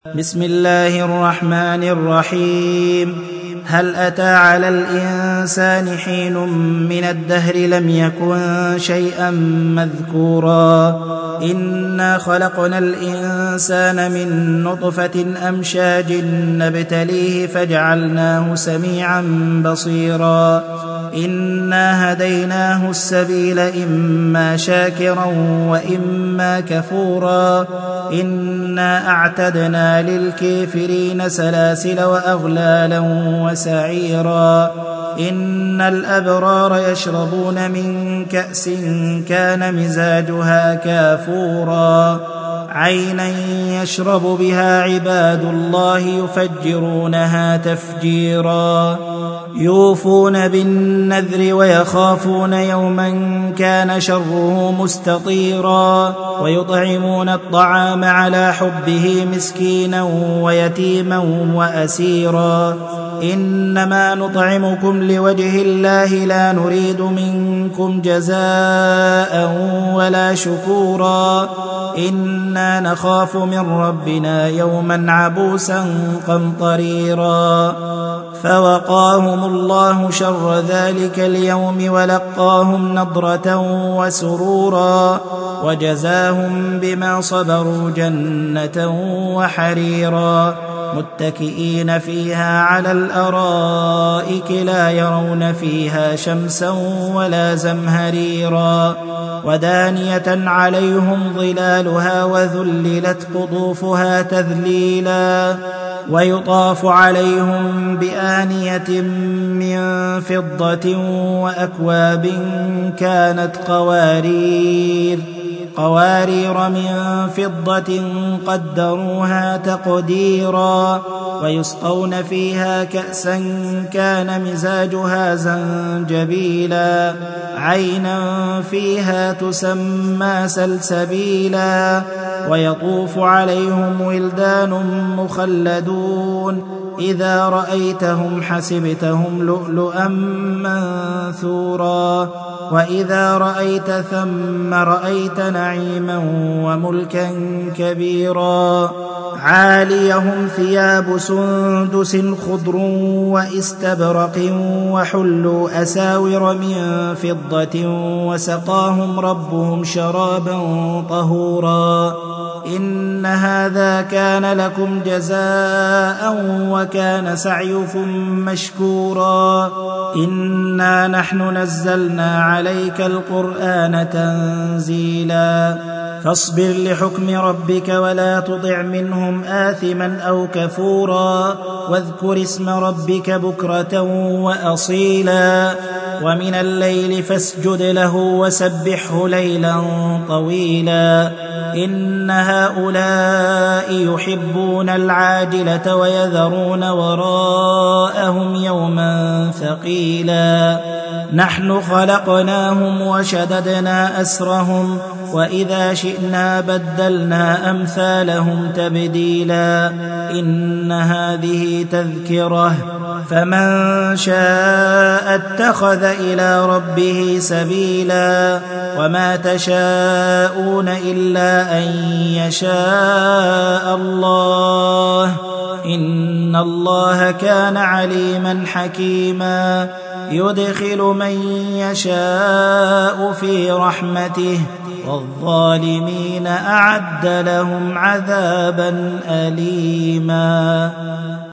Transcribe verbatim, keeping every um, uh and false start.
بسم الله الرحمن الرحيم. هل أتى على الإنسان حين من الدهر لم يكن شيئا مذكورا إنا خلقنا الإنسان من نطفة أمشاج نبتليه فجعلناه سميعا بصيرا إنا هديناه السبيل إما شاكرا وإما كفورا إنا أعتدنا للكافرين سلاسل وأغلالا وسعيرا إن الأبرار يشربون من كأس كان مزاجها كافورا عينا يشرب بها عباد الله يفجرونها تفجيرا يوفون بالنذر ويخافون يوما كان شره مستطيرا ويطعمون الطعام على حبه مسكينا ويتيما وأسيرا إنما نطعمكم لوجه الله لا نريد منكم جزاء ولا شكورا إنا نخاف من ربنا يوما عبوسا قمطريرا فوقاهم الله شر ذلك اليوم ولقاهم نضرة وسرورا وجزاهم بما صبروا جنة وحريرا متكئين فيها على الأرائك لا يرون فيها شمسا ولا زمهريرا ودانية عليهم ظلالها وذللت قطوفها تذليلا ويطاف عليهم بآنية من فضة وأكواب كانت قوارير قوارير من فضة قدروها تقديرا ويسقون فيها كأسا كان مزاجها زنجبيلا عينا فيها تسمى سلسبيلا ويطوف عليهم ولدان مخلدون إذا رأيتهم حسبتهم لؤلؤا منثورا وإذا رأيت ثم رأيت نعيما وملكا كبيرا عاليهم ثياب سندس خضر واستبرق وحلوا أساور من فضة وسقاهم ربهم شرابا طهورا إن هذا كان لكم جزاء وكان سعيكم مشكورا إنا نحن نزلنا عليك القرآن تنزيلا فاصبر لحكم ربك ولا تطع منهم آثما أو كفورا واذكر اسم ربك بكرة وأصيلا ومن الليل فاسجد له وسبحه ليلا طويلا إن هؤلاء يحبون العاجلة ويذرون وراءهم يوما ثقيلا نحن خلقناهم وشددنا أسرهم وإذا شئنا بدلنا أمثالهم تبديلا إن هذه تذكرة فمن شاء اتخذ إلى ربه سبيلا وما تشاءون إلا أن يشاء الله إن الله كان عليما حكيما يدخل من يشاء في رحمته والظالمين أعد لهم عذابا أليما.